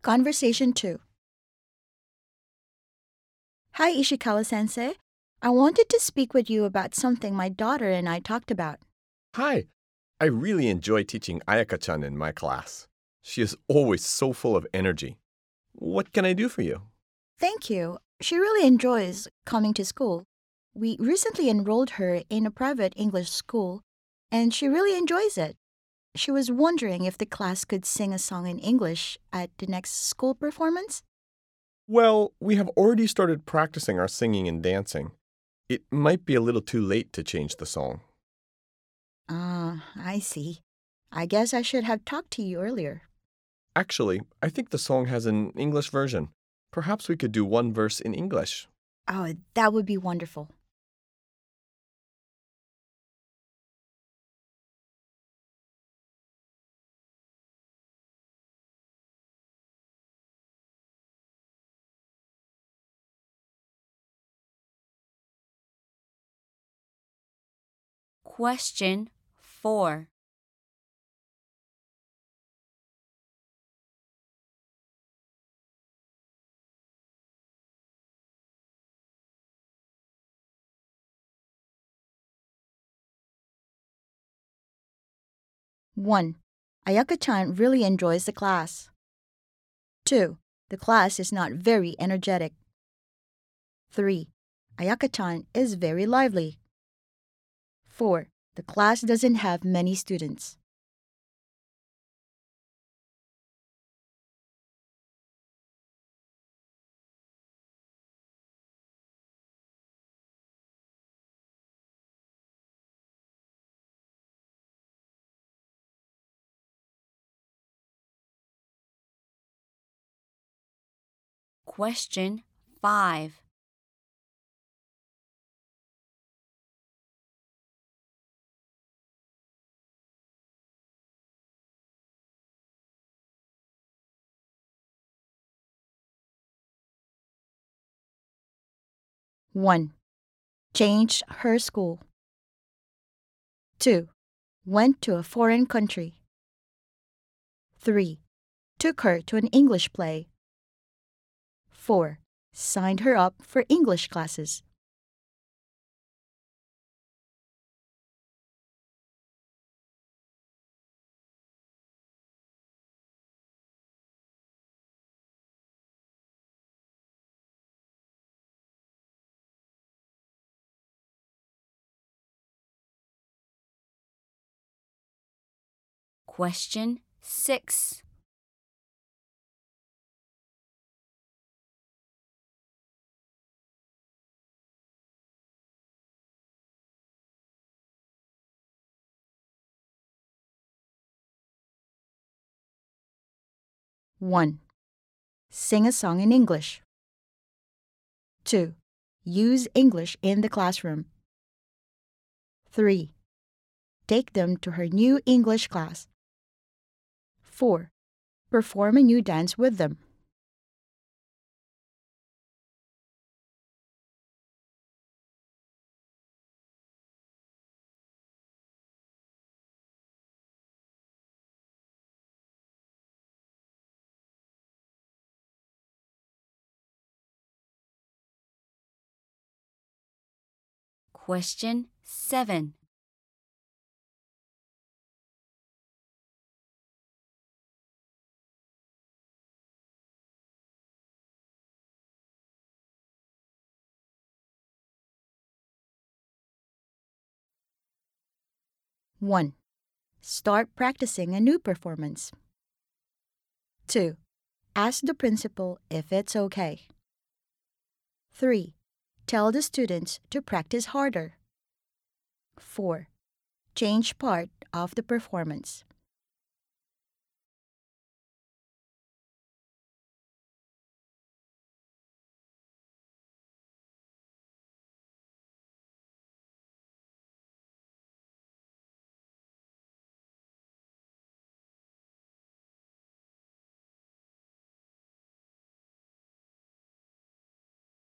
Conversation 2. Hi, Ishikawa-sensei. I wanted to speak with you about something my daughter and I talked about. Hi. I really enjoy teaching Ayaka-chan in my class. She is always so full of energy. What can I do for you? Thank you. She really enjoys coming to school. We recently enrolled her in a private English school, and she really enjoys it. She was wondering if the class could sing a song in English at the next school performance. Well, we have already started practicing our singing and dancing. It might be a little too late to change the song. Ah, I see. I guess I should have talked to you earlier. Actually, I think the song has an English version. Perhaps we could do one verse in English. Oh, that would be wonderful. Question 4. One, Ayaka-chan really enjoys the class. 2, the class is not very energetic. 3, Ayaka-chan is very lively. 4, the class doesn't have many students. Question 5. One, changed her school. 2, went to a foreign country. 3, took her to an English play. 4, signed her up for English classes. Question 6. One, sing a song in English. 2, use English in the classroom. 3, take them to her new English class. 4, perform a new dance with them. Question 7. One, start practicing a new performance. 2, ask the principal if it's okay. 3, tell the students to practice harder. 4, change part of the performance.